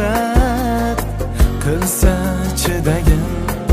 hasad qilsa chidagin,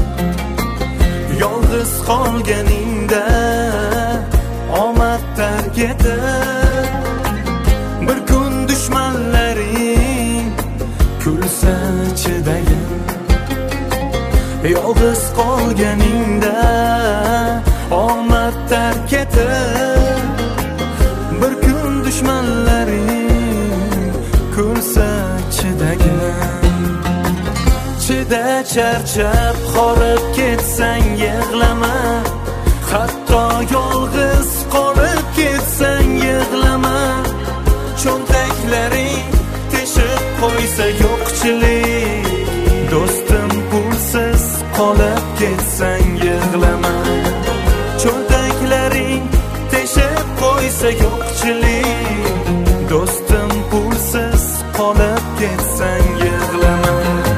yolg'iz qolganingda omad tark etib, bir kun dushmanlaring kulsa chidagin, yolg'iz qolganingda omad tark etib, bir kun dushmanlaring kulsa chidagin. Chida, charchab horib ketsang yig'lama, hatto yolg'iz qolib ketsang yig'lama. Cho'ntaklaring teshib qo'ysa yo'qchilik, do'stim pulsiz qolib ketsang yig'lama. Cho'ntaklaring teshib qo'ysa yo'qchilik, do'stim pulsiz qolib ketsang yig'lama.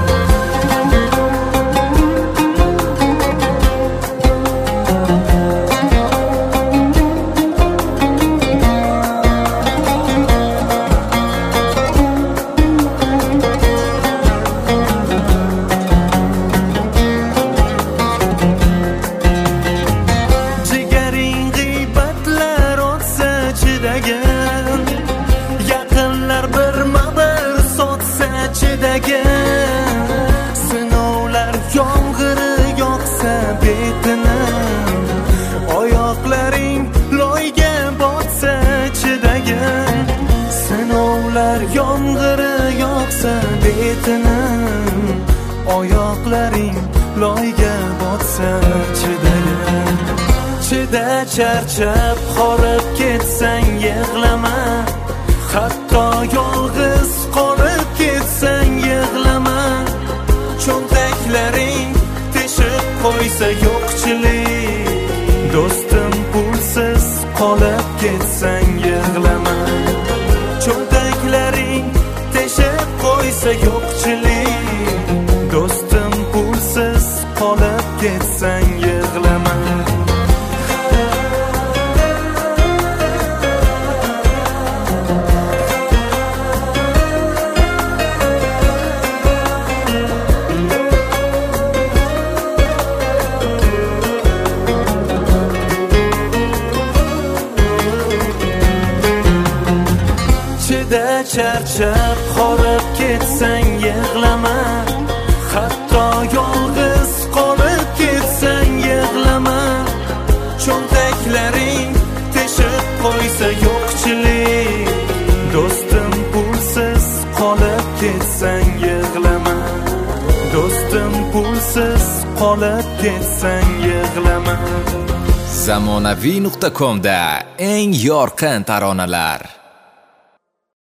Yaqinlar birma-bir sotsa chidagin, sinovlar yomg'iri yoqsa betini, oyoqlaring loyga botsa chidagin, sinovlar yomg'iri yoqsa betini, oyoqlaring loyga botsa chidagin. Chida, charchab horib ketsang yig'lama, hatto yolg'iz qolib ketsang yig'lama. Cho'ntaklaring teshib qo'ysa yo'qchilik, do'stim pulsiz qolib ketsang yig'lama. Cho'ntaklaring teshib qo'ysa yo'qchilik, do'stim pulsiz qolib ketsang yig'lama. Chida, charchab horib ketsang yig'lama, hatto yolg'iz qolib ketsang yig'lama. Cho'ntaklaring teshib qo'ysa yo'qchilik, do'stim pulsiz qolib ketsang yig'lama. Do'stim pulsiz qolib ketsang yig'lama. Zamonaviy.com da eng yorqin taronalar.